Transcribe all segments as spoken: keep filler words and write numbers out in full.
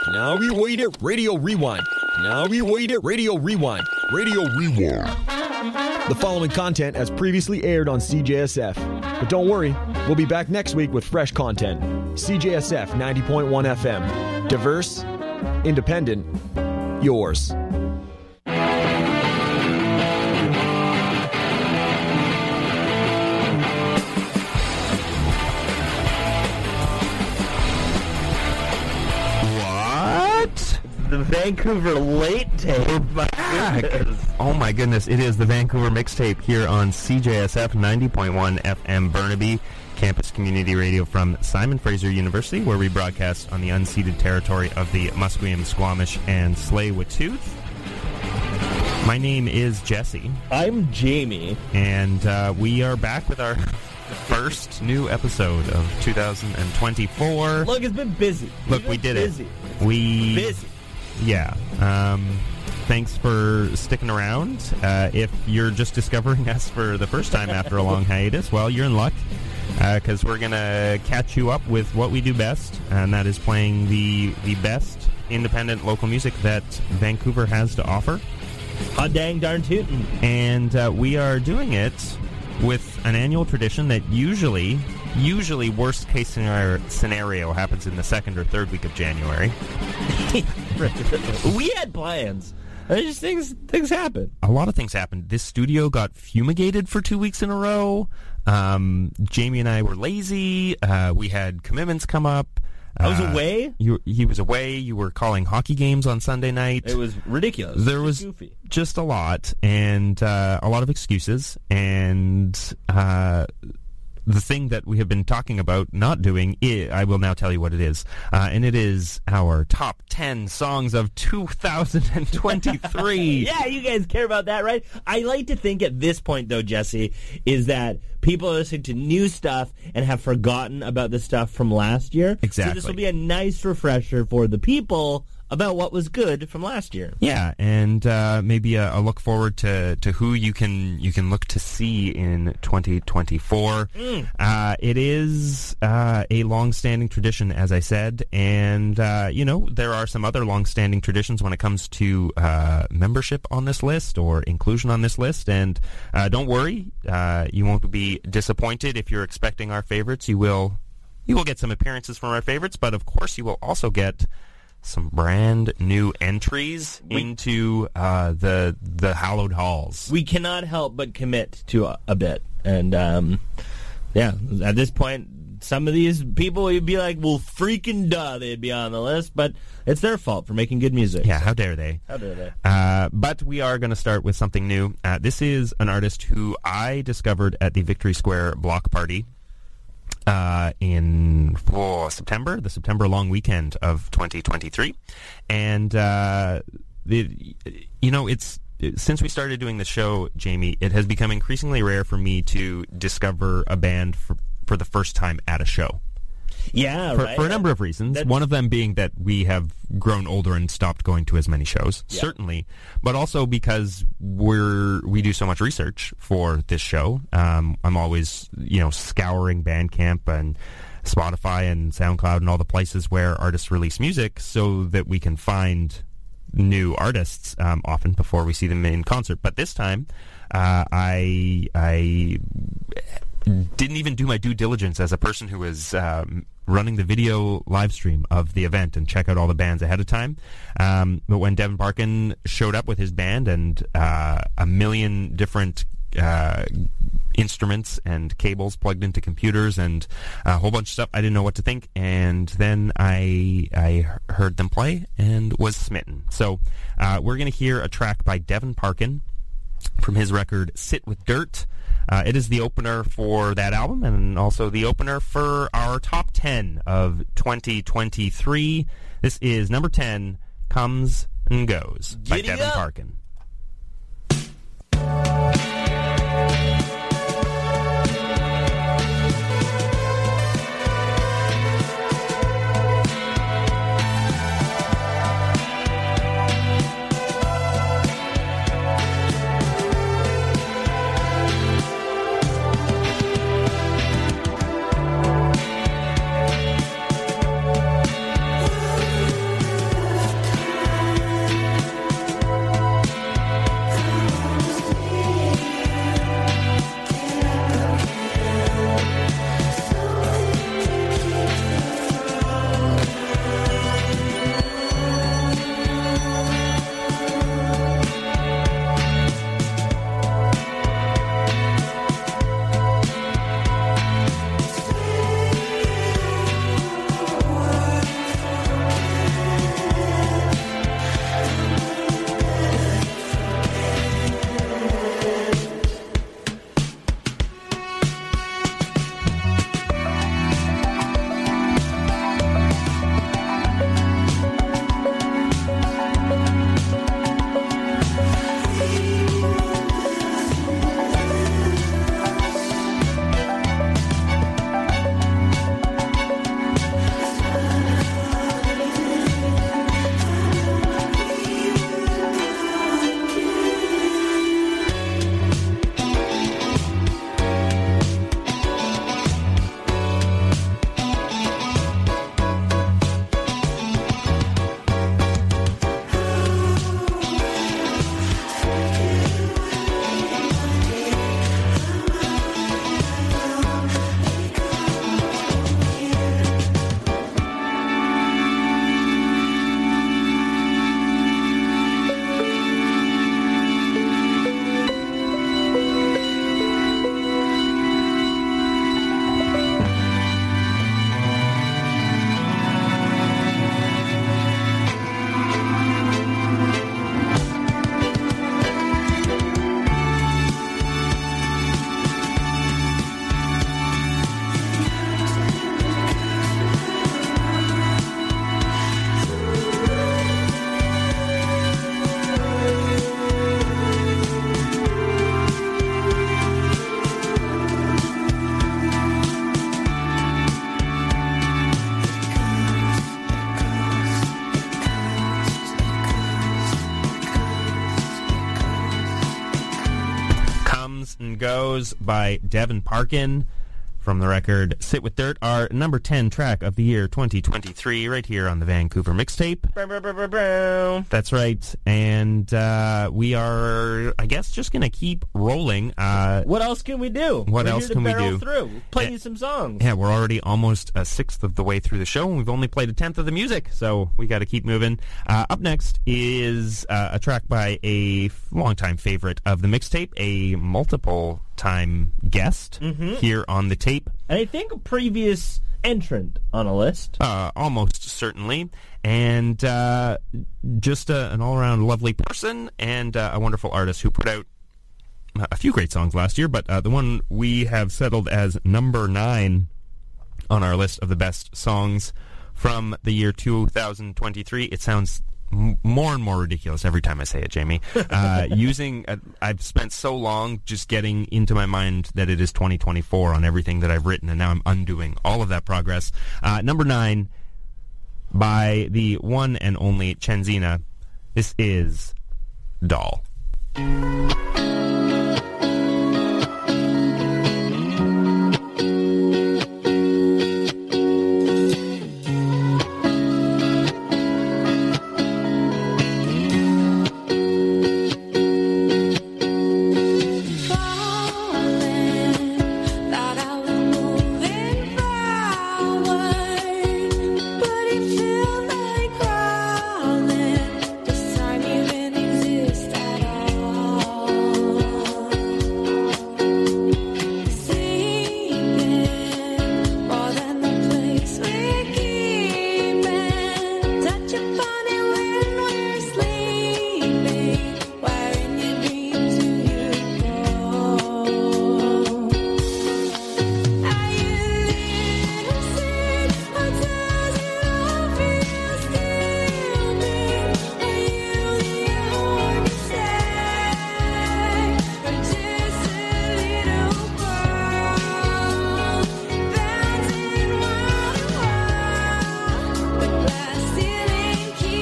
Now we wait it, Radio Rewind. Now we wait it, Radio Rewind. Radio Rewind. The following content as previously aired on C J S F. But don't worry, we'll be back next week with fresh content. C J S F ninety point one F M. Diverse, independent, yours. The Vancouver late tape. My goodness. Oh my goodness, it is the Vancouver mixtape here on C J S F ninety point one F M Burnaby, campus community radio from Simon Fraser University, where we broadcast on the unceded territory of the Musqueam, Squamish, and Tsleil-Waututh. My name is Jesse. I'm Jamie. And uh, we are back with our first new episode of two thousand twenty-four. Look, it's been busy. Look, we did busy. it. We busy. Yeah. Um, thanks for sticking around. Uh, if you're just discovering us for the first time after a long hiatus, well, you're in luck, because uh, we're going to catch you up with what we do best, and that is playing the, the best independent local music that Vancouver has to offer. Hot dang darn tootin'. And uh, we are doing it with an annual tradition that usually... Usually, worst case scenario, scenario happens in the second or third week of January. We had plans. Just things things happen. A lot of things happened. This studio got fumigated for two weeks in a row. Um, Jamie and I were lazy. Uh, we had commitments come up. I was uh, away. You, he was away. You were calling hockey games on Sunday night. It was ridiculous. There was goofy. Just a lot, and uh, a lot of excuses, and... Uh, The thing that we have been talking about not doing, I, I will now tell you what it is. Uh, and it is our top ten songs of two thousand twenty-three. Yeah, you guys care about that, right? I like to think at this point, though, Jesse, is that people are listening to new stuff and have forgotten about the stuff from last year. Exactly. So this will be a nice refresher for the people about what was good from last year. Yeah, and uh, maybe a, a look forward to, to who you can you can look to see in twenty twenty-four. Mm. Uh, it is uh, a long-standing tradition, as I said, and uh, you know there are some other long-standing traditions when it comes to uh, membership on this list or inclusion on this list. And uh, don't worry, uh, you won't be disappointed if you're expecting our favorites. You will you will get some appearances from our favorites, but of course you will also get some brand new entries we, into uh, the the hallowed halls. We cannot help but commit to a, a bit, and um, yeah, at this point, some of these people would be like, "Well, freaking duh, they'd be on the list," but it's their fault for making good music. Yeah, so. How dare they? How dare they? Uh, but we are going to start with something new. Uh, this is an artist who I discovered at the Victory Square block party. Uh, in oh, September, the September long weekend of twenty twenty-three. And, uh, the, you know, it's since we started doing the show, Jamie, it has become increasingly rare for me to discover a band for, for the first time at a show. Yeah, for, right. For a number of reasons. That's... One of them being that we have grown older and stopped going to as many shows, yeah. Certainly. But also because we're we do so much research for this show. Um, I'm always, you know, scouring Bandcamp and Spotify and SoundCloud and all the places where artists release music so that we can find new artists um, often before we see them in concert. But this time, uh, I I didn't even do my due diligence as a person who was um, running the video live stream of the event and check out all the bands ahead of time. Um, but when Devin Parkin showed up with his band and uh, a million different uh, instruments and cables plugged into computers and a whole bunch of stuff, I didn't know what to think. And then I I heard them play and was smitten. So uh, we're going to hear a track by Devin Parkin from his record Sit With Dirt. Uh, it is the opener for that album and also the opener for our top ten of twenty twenty-three. This is number ten, Comes and Goes by Giddy Devin up. Parkin. Goes by Devin Parkin from the record Sit With Dirt, our number ten track of the year twenty twenty-three, right here on the Vancouver Mixtape. That's right. And uh, we are, I guess, just going to keep rolling. Uh, what else can we do? What we're else here to can we barrel do? Through. Play Yeah. you some songs. Yeah, we're already almost a sixth of the way through the show, and we've only played a tenth of the music, so we got to keep moving. Uh, up next is uh, a track by a f- longtime favorite of the mixtape, a multiple-time guest Mhm. here on the tape. And I think a previous entrant on a list. Uh, almost certainly. And uh, just a, an all-around lovely person and uh, a wonderful artist who put out a few great songs last year, but uh, the one we have settled as number nine on our list of the best songs from the year two thousand twenty-three. It sounds m- more and more ridiculous every time I say it, Jamie. Uh, using, uh, I've spent so long just getting into my mind that it is twenty twenty-four on everything that I've written, and now I'm undoing all of that progress. Uh, number nine, by the one and only Chenzina. This is Doll. Keep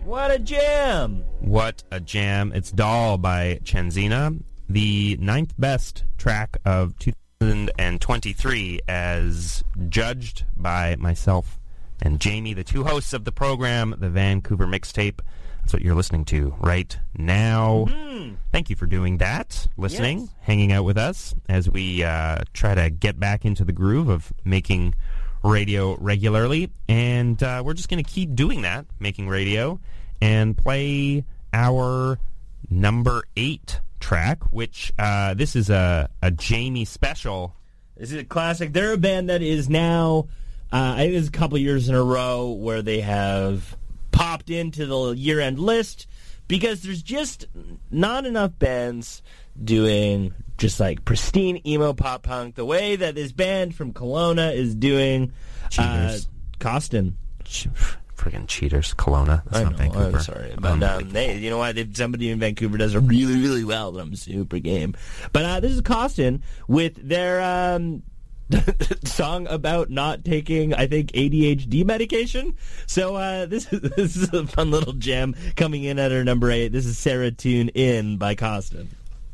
What a jam! What a jam. It's Doll by Chenzina, the ninth best track of two thousand twenty-three as judged by myself and Jamie, the two hosts of the program, the Vancouver Mixtape. That's what you're listening to right now. Mm. Thank you for doing that, listening, Yes. hanging out with us as we uh, try to get back into the groove of making radio regularly. And uh, we're just going to keep doing that, making radio, and play our number eight track, which uh, this is a, a Jamie special. This is a classic. They're a band that is now, uh, I think it's a couple years in a row where they have popped into the year-end list because there's just not enough bands doing just like pristine emo pop punk the way that this band from Kelowna is doing. Cheaters. Uh, Costin. Ch- Friggin' cheaters. Kelowna. That's I not know, Vancouver. I'm sorry. But um, they, you know what? If somebody in Vancouver does it really, really well, then I'm super game. But uh, this is Costin with their um, song about not taking, I think, A D H D medication. So uh, this, is, this is a fun little jam coming in at our number eight. This is Sarah Tune In by Costin.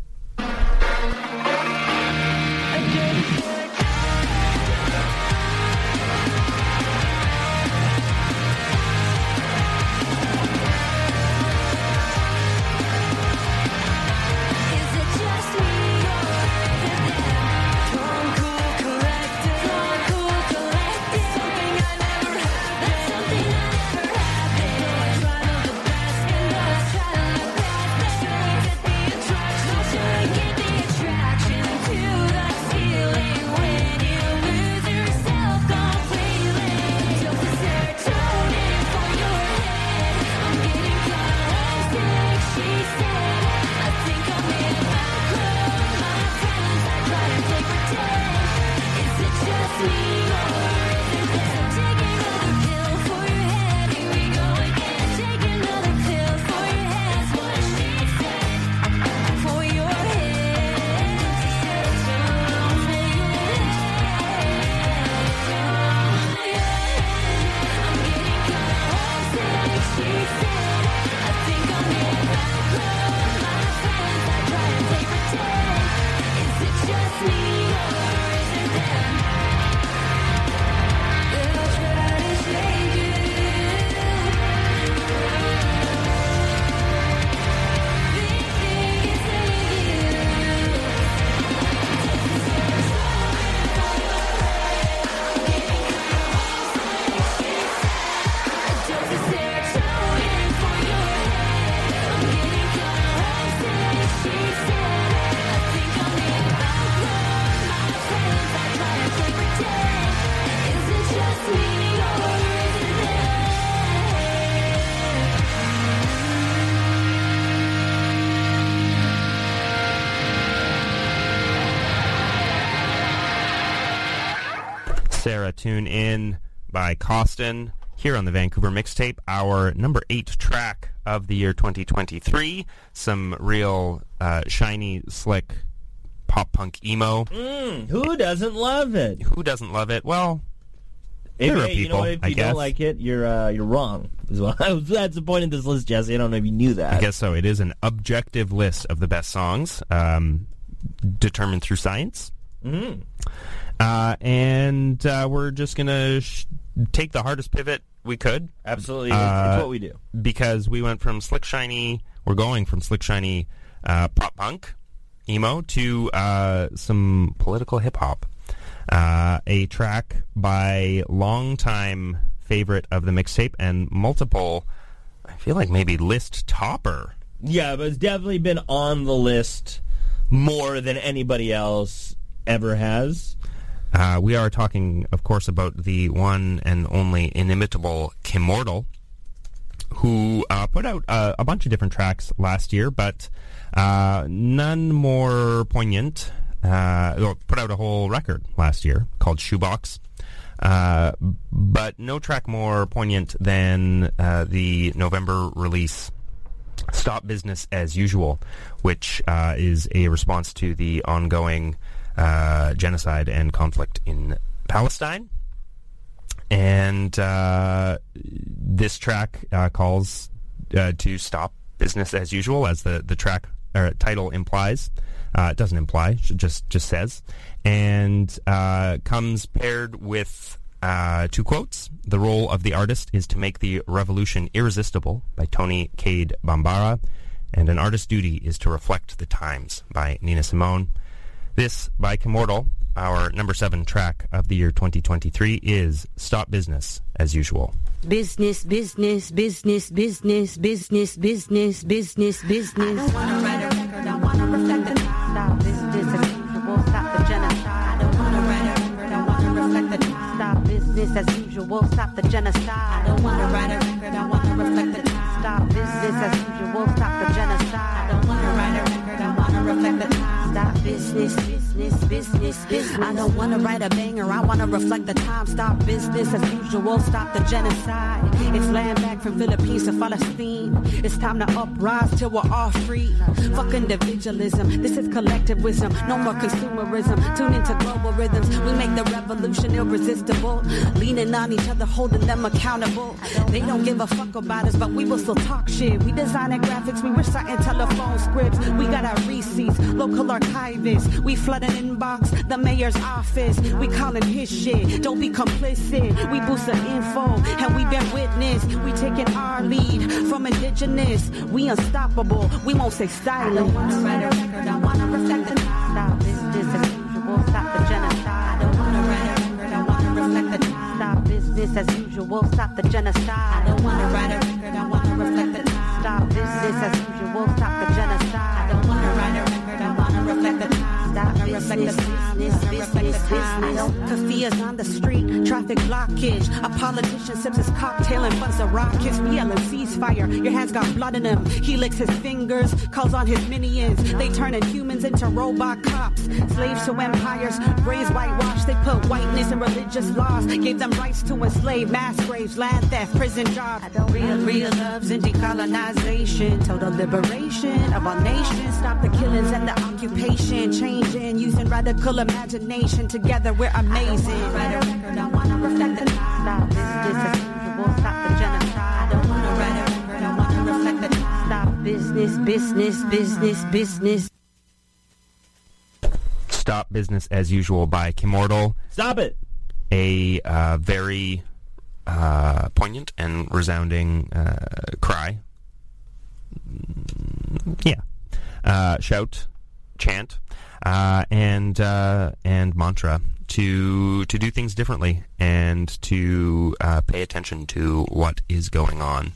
Sarah Tune In by Costin here on the Vancouver Mixtape, our number eight track of the year twenty twenty-three. Some real uh, shiny, slick pop punk emo. Mm, who doesn't love it? Who doesn't love it? Well, If, there are hey, you know people, what, if I you guess. don't like it, you're uh, you're wrong as well. That's the point of this list, Jesse. I don't know if you knew that. I guess so. It is an objective list of the best songs, um, determined through science. Mm. Uh, and uh, we're just going to sh- take the hardest pivot we could. Absolutely. Uh, it's what we do. Because we went from slick, shiny, we're going from slick, shiny uh, pop punk, emo, to uh, some political hip-hop. Uh, a track by longtime favorite of the mixtape and multiple, I feel like maybe list topper. Yeah, but it's definitely been on the list more than anybody else ever has. Uh, we are talking, of course, about the one and only inimitable Kimmortal, who uh, put out uh, a bunch of different tracks last year, but uh, none more poignant. Uh, or put out a whole record last year called Shoebox, uh, but no track more poignant than uh, the November release Stop Business as Usual, which uh, is a response to the ongoing uh, genocide and conflict in Palestine. And uh, this track uh, calls uh, to Stop Business as Usual, as the, the track or title implies. Uh, it doesn't imply, it just just says. And uh, comes paired with uh, two quotes. The role of the artist is to make the revolution irresistible, by Tony Cade Bambara. And an artist's duty is to reflect the times, by Nina Simone. This, by Kimortal, our number seven track of the year twenty twenty-three, is Stop Business as Usual. Business, business, business, business, business, business, business, business. I don't wanna write a record, I wanna reflect the stop business as usual, stop the genocide. I don't wanna write a record, I wanna reflect the stop business as usual, stop the genocide. I don't wanna write a record, I wanna reflect the stop business as usual, stop the genocide. I don't wanna write a record, I wanna reflect the stop business, business, business, business. I don't wanna write a banger, I wanna reflect the time. Stop business as usual, stop the genocide. It's land back from Philippines to Palestine. It's time to uprise till we're all free. Fuck individualism, this is collective wisdom. No more consumerism, tune into global rhythms. We make the revolution irresistible. Leaning on each other, holding them accountable. They don't give a fuck about us, but we will still talk shit. We designing graphics, we reciting telephone scripts. We got our receipts, local archivists. We flooding inbox, the mayor's office. We calling his shit, don't be complicit. We boost the info, and we bear witness. We taking our lead from indigenous. We unstoppable, we won't stay silent. I don't wanna write a record, I wanna reflect the stop business as usual, stop the genocide. I don't wanna write a record, I wanna reflect the stop business as usual, stop the genocide. I don't wanna write a record, I wanna reflect the stop business as usual, stop the genocide. I don't wanna write a record, I wanna reflect the stop business, business, business, business. Kafia's on the street, traffic blockage. A politician sips his cocktail and funds the rockets. We yelling ceasefire, your hands got blood in them. He licks his fingers, calls on his minions. They turning humans into robot cops. Slaves to empires, brains whitewashed. They put whiteness in religious laws. Gave them rights to enslave, mass graves, land theft, prison jobs. Real, real loves and decolonization. Total liberation of our nation. Stop the killings and the occupation. Changing, using radical imagination. Together we're amazing. Write a record, I wanna reflect the stop business as usual, stop the genocide. I don't wanna write a record, I wanna reflect the stop business, business, business, business. Stop Business as Usual by Kimortal. Stop it! A uh, very uh, poignant and resounding uh, cry. Yeah. Uh, shout, chant, uh, and uh, and mantra to to do things differently and to uh, pay attention to what is going on.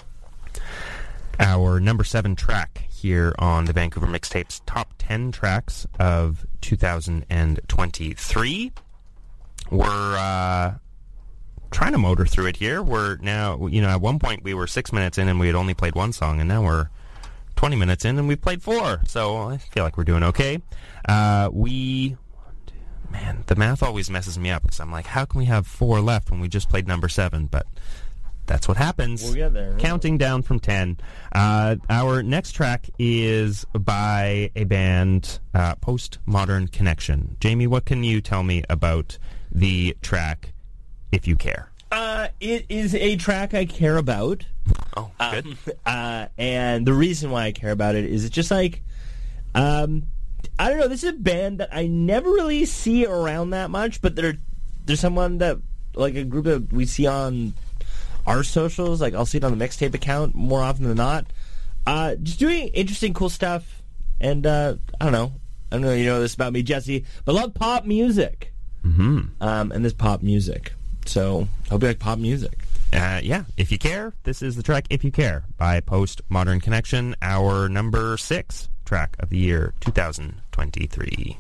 Our number seven track here on the Vancouver Mixtapes top ten tracks of two thousand twenty-three. We're uh, trying to motor through it here. We're now, you know, at one point we were six minutes in and we had only played one song, and now we're twenty minutes in and we've played four. So I feel like we're doing okay. Uh, we, man, the math always messes me up because I'm like, how can we have four left when we just played number seven? But that's what happens. We'll get there. Counting down from ten. Uh, our next track is by a band, uh, Postmodern Connection. Jamie, what can you tell me about the track, If You Care? Uh, it is a track I care about. Oh, good. Um, uh, and the reason why I care about it is it's just like, um, I don't know, this is a band that I never really see around that much, but they're, they're someone that, like a group that we see on our socials, like I'll see it on the Mixtape account more often than not. Uh, just doing interesting, cool stuff. And, uh, I don't know. I don't know if you know this about me, Jesse, but I love pop music. Mm-hmm. Um, and this pop music. So, I hope you like pop music. Uh, yeah, If You Care, this is the track If You Care by Postmodern Connection, our number six track of the year two thousand twenty-three.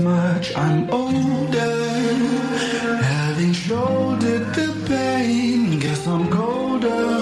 much. I'm older, having shouldered the pain. Guess I'm colder.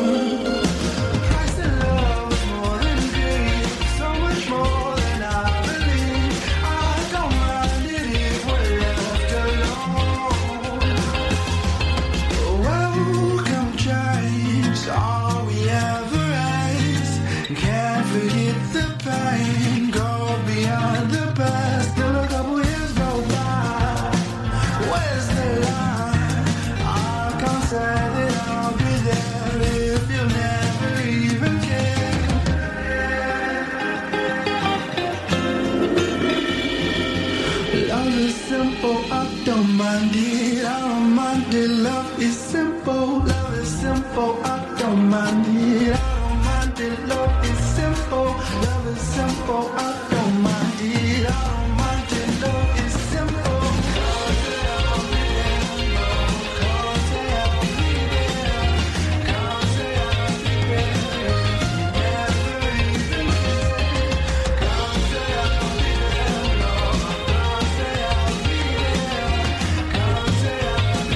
Love is simple, love is simple, I don't mind it, I don't mind it, love is simple, love is simple, I don't mind it, I don't mind it, love is simple. Cause I'll be there, cause I'll be there, cause I'll be there, never even care, cause I'll be there, cause I'll be there, cause I'll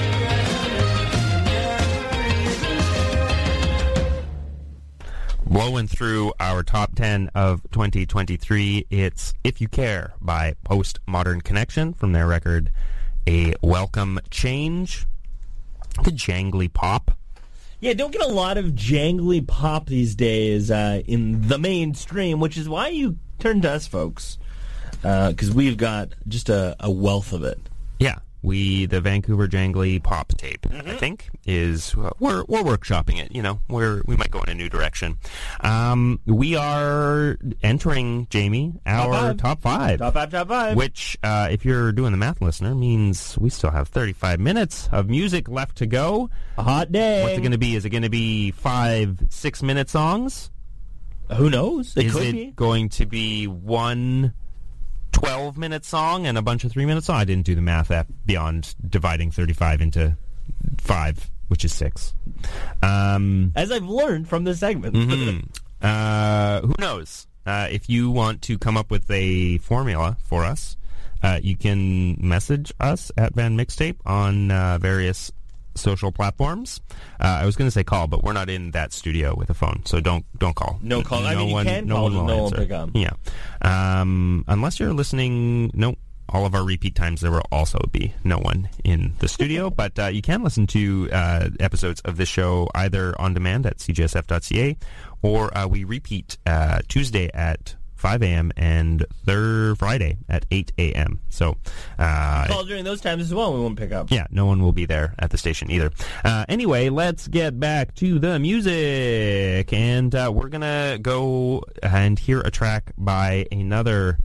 Blowing through our top ten of twenty twenty-three, it's If You Care by Postmodern Connection from their record A Welcome Change. The jangly pop. Yeah, don't get a lot of jangly pop these days uh, in the mainstream, which is why you turn to us, folks, because uh, we've got just a, a wealth of it. Yeah. We, the Vancouver Jangly Pop tape, mm-hmm. I think, is, uh, we're we're workshopping it, you know, we're, we might go in a new direction. Um, we are entering, Jamie, our top five. Top five, top five. Which, uh, if you're doing the math, listener, means we still have thirty-five minutes of music left to go. A hot day. What's it going to be? Is it going to be five six-minute songs? Who knows? It is could it be. going to be one twelve-minute song and a bunch of three-minute songs? I didn't do the math at beyond dividing thirty-five into five, which is six. Um, As I've learned from this segment. Mm-hmm. uh, who knows? Uh, if you want to come up with a formula for us, uh, you can message us at Van Mixtape on uh, various social platforms. Uh, I was going to say call, but we're not in that studio with a phone, so don't don't call. No call. No I mean, one, you can no call, one will no one answer. will pick up. Yeah. Um, unless you're listening, no, all of our repeat times, there will also be no one in the studio, but uh, you can listen to uh, episodes of this show either on demand at c j s f dot c a, or uh, we repeat uh, Tuesday at five a.m. and third Friday at eight a.m. So, uh, call during those times as well. We won't pick up. Yeah, no one will be there at the station either. Uh, anyway, let's get back to the music, and uh, we're gonna go and hear a track by another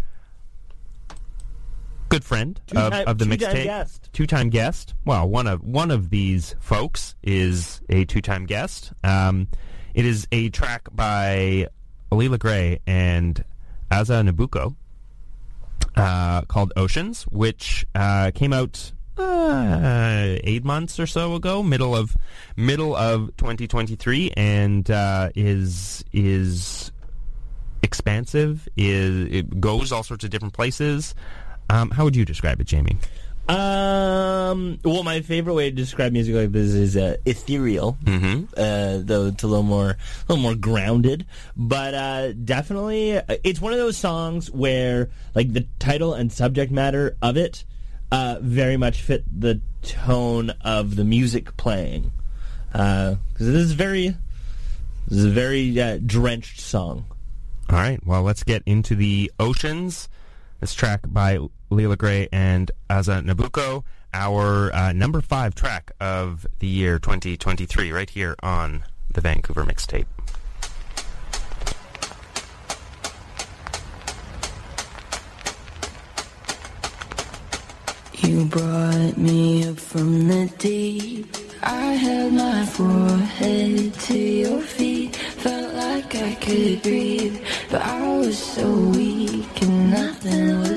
good friend of, Two-time- of the two-time mixtape, guest. two-time guest. Well, one of one of these folks is a two-time guest. Um, it is a track by Leela Gray and Aza Nabucco, uh, called Oceans, which uh, came out uh, eight months or so ago, middle of middle of twenty twenty-three, and uh, is is expansive. Is it goes all sorts of different places. Um, how would you describe it, Jamie? Um. Well, my favorite way to describe music like this is uh, ethereal. Mm-hmm. Uh, though it's a little more, a little more grounded. But uh, definitely, uh, it's one of those songs where, like, the title and subject matter of it uh, very much fit the tone of the music playing. Because this is very, this is a very uh, drenched song. All right. Well, let's get into the Oceans. This track by Leela Gray and Aza Nabucco, our uh, number five track of the year twenty twenty-three, right here on the Vancouver Mixtape. You brought me up from the deep. I held my forehead to your feet. Felt like I could breathe, but I was so weak and nothing was